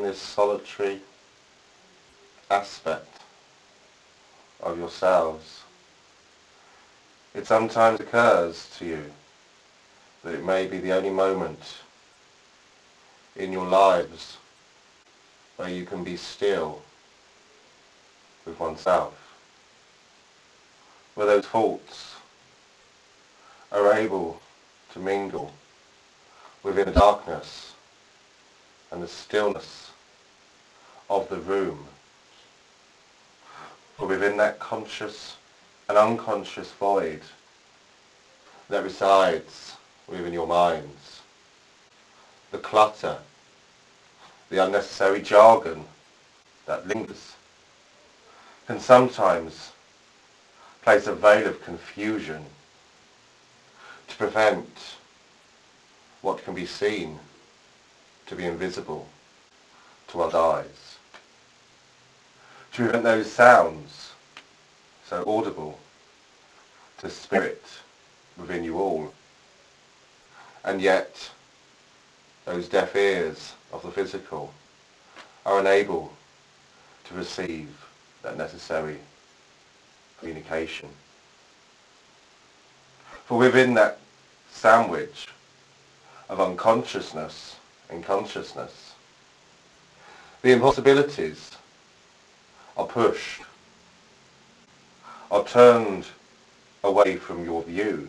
within this solitary aspect of yourselves, it sometimes occurs to you that it may be the only moment in your lives where you can be still with oneself, where those thoughts are able to mingle within the darkness and the stillness of the room, or within that conscious and unconscious void that resides within your minds. The clutter, the unnecessary jargon that lingers can sometimes place a veil of confusion to prevent what can be seen to be invisible to our eyes, to prevent those sounds so audible to the spirit within you all, and yet those deaf ears of the physical are unable to receive that necessary communication. For within that sandwich of unconsciousness and consciousness, the impossibilities are pushed, are turned away from your view.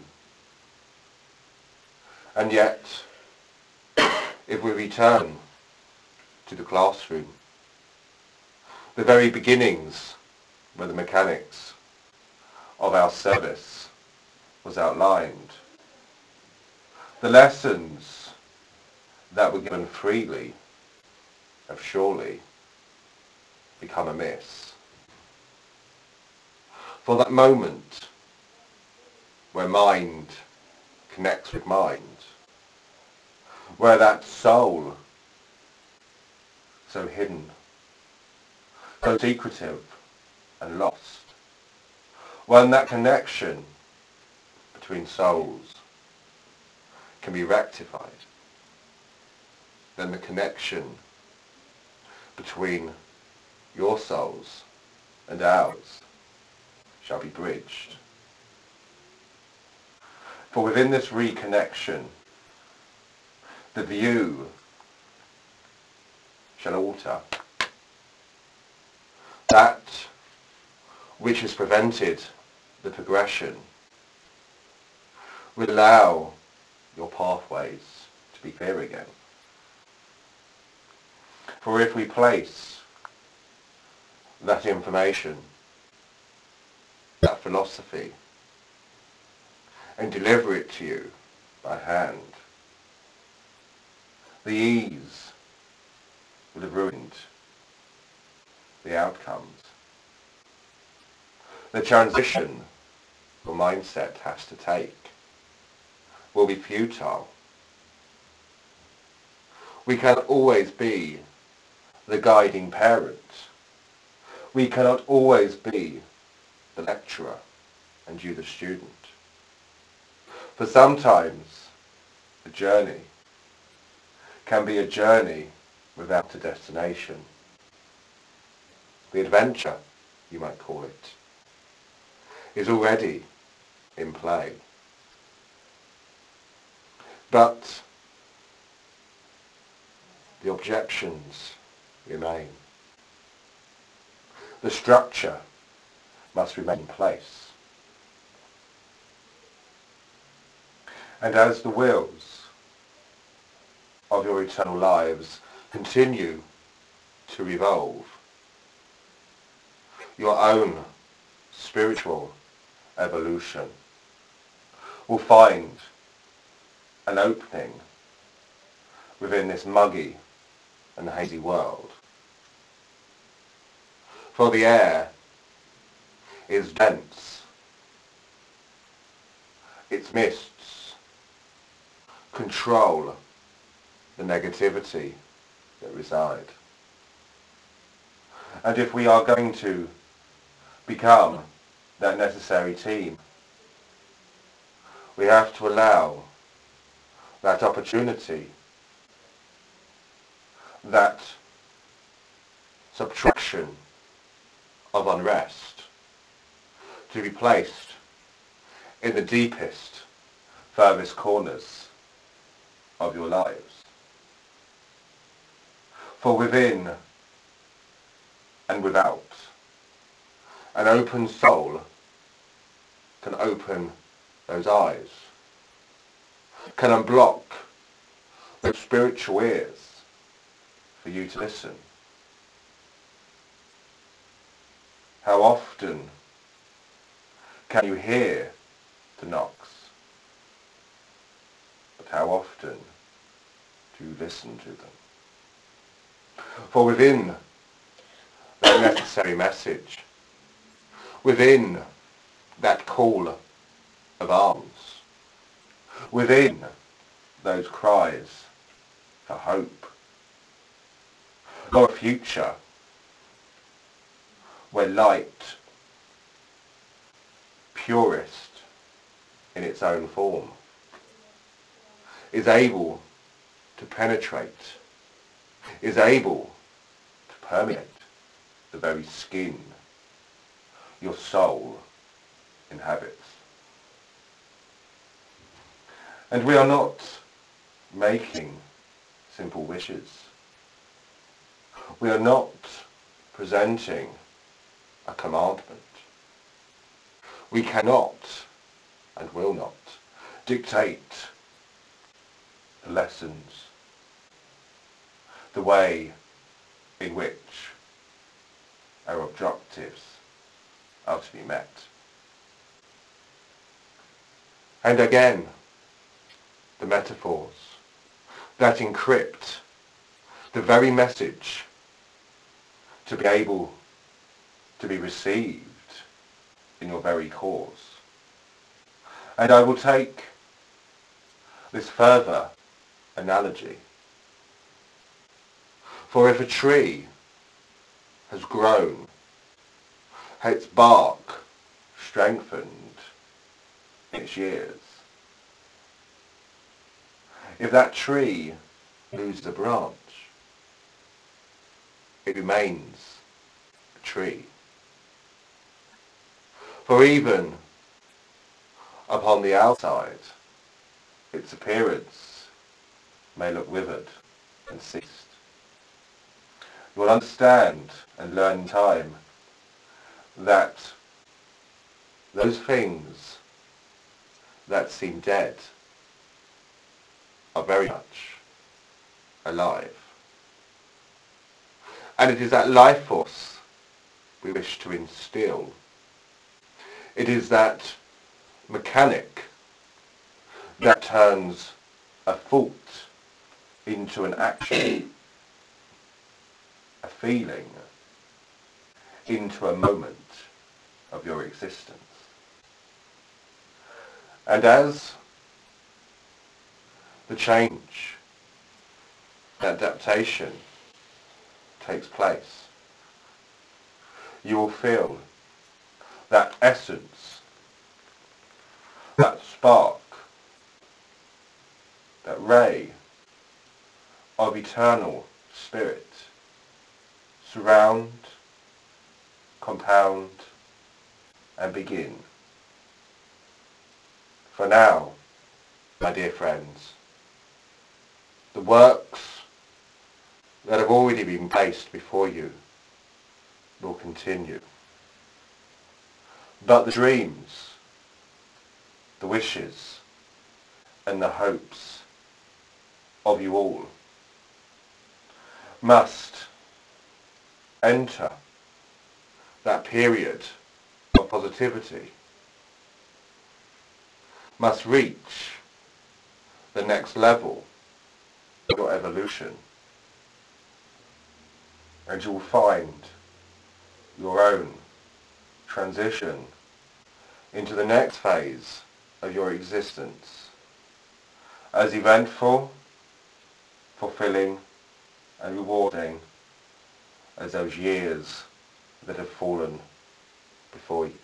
And yet, if we return to the classroom, the very beginnings where the mechanics of our service was outlined, the lessons that were given freely have surely become amiss. For that moment where mind connects with mind, where that soul, so hidden, so secretive and lost, when that connection between souls can be rectified, then the connection between your souls and ours shall be bridged. For within this reconnection, the view shall alter. That which has prevented the progression will allow your pathways to be clear again. For if we place that information, that philosophy, and deliver it to you by hand, the ease would have ruined the outcomes. The transition your mindset has to take will be futile. We cannot always be the guiding parent. We cannot always be the lecturer and you the student. For sometimes the journey can be a journey without a destination. The adventure, you might call it, is already in play. But the objections remain. The structure must remain in place. And as the wheels of your eternal lives continue to revolve, your own spiritual evolution will find an opening within this muggy and hazy world. For the air is dense, its mists control the negativity that reside. And if we are going to become that necessary team, we have to allow that opportunity, that subtraction of unrest to be placed in the deepest, furthest corners of your lives. For within and without, an open soul can open those eyes, can unblock those spiritual ears for you to listen. How often can you hear the knocks? But how often do you listen to them? For within that necessary message, within that call of arms, within those cries for hope, for a future where light, purest in its own form, is able to penetrate, is able to permeate the very skin your soul inhabits. And we are not making simple wishes. We are not presenting a commandment. We cannot and will not dictate the lessons, the way in which our objectives are to be met. And again, the metaphors that encrypt the very message to be able to be received in your very cause. And I will take this further analogy. For if a tree has grown, its bark strengthened in its years, if that tree loses a branch, it remains a tree. For even upon the outside, its appearance may look withered and ceased. You will understand and learn in time that those things that seem dead are very much alive. And it is that life force we wish to instill. It is that mechanic that turns a thought into an action, a feeling into a moment of your existence. And as the change, adaptation takes place, you will feel that essence, that spark, that ray of eternal spirit surround, compound, and begin. For now, my dear friends, the works that have already been placed before you will continue. But the dreams, the wishes, and the hopes of you all must enter that period of positivity, must reach the next level of your evolution, and you will find your own transition into the next phase of your existence as eventful, fulfilling, and rewarding as those years that have fallen before you.